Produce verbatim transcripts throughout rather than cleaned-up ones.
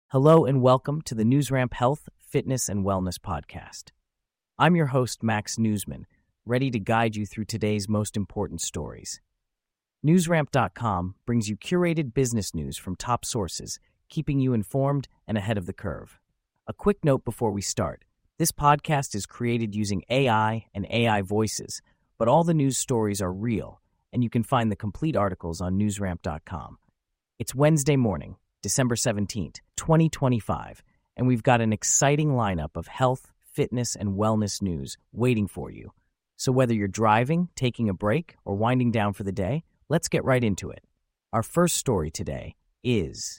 Hello and welcome to the NewsRamp Health, Fitness, and Wellness Podcast. I'm your host, Max Newsman, ready to guide you through today's most important stories. NewsRamp dot com brings you curated business news from top sources, keeping you informed and ahead of the curve. A quick note before we start. This podcast is created using A I and A I voices, but all the news stories are real, and you can find the complete articles on NewsRamp dot com. It's Wednesday morning, December seventeenth, twenty twenty-five, and we've got an exciting lineup of health, fitness, and wellness news waiting for you. So whether you're driving, taking a break, or winding down for the day, let's get right into it. Our first story today is...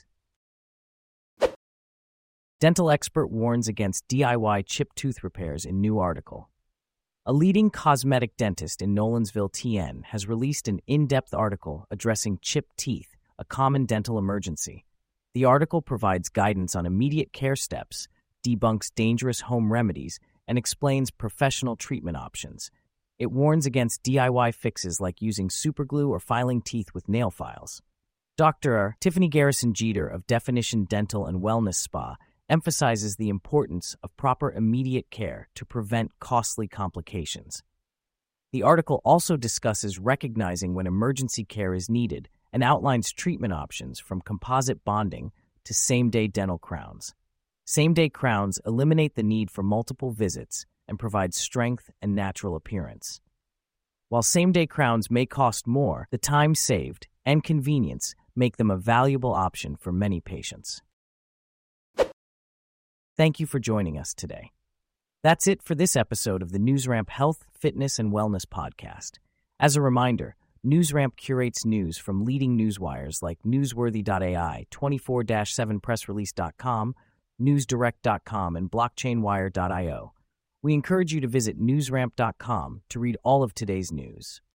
Dental expert warns against D I Y chip tooth repairs in new article. A leading cosmetic dentist in Nolensville, T N, has released an in-depth article addressing chipped teeth, a common dental emergency. The article provides guidance on immediate care steps, debunks dangerous home remedies, and explains professional treatment options. It warns against D I Y fixes like using superglue or filing teeth with nail files. Doctor Tiffany Garrison Jeter of Definition Dental and Wellness Spa emphasizes the importance of proper immediate care to prevent costly complications. The article also discusses recognizing when emergency care is needed and outlines treatment options from composite bonding to same-day dental crowns. Same-day crowns eliminate the need for multiple visits and provide strength and natural appearance. While same-day crowns may cost more, the time saved and convenience make them a valuable option for many patients. Thank you for joining us today. That's it for this episode of the NewsRamp Health, Fitness, and Wellness Podcast. As a reminder, NewsRamp curates news from leading newswires like Newsworthy dot A I, twenty-four seven press release dot com, newsdirect dot com, and blockchain wire dot io. We encourage you to visit newsramp dot com to read all of today's news.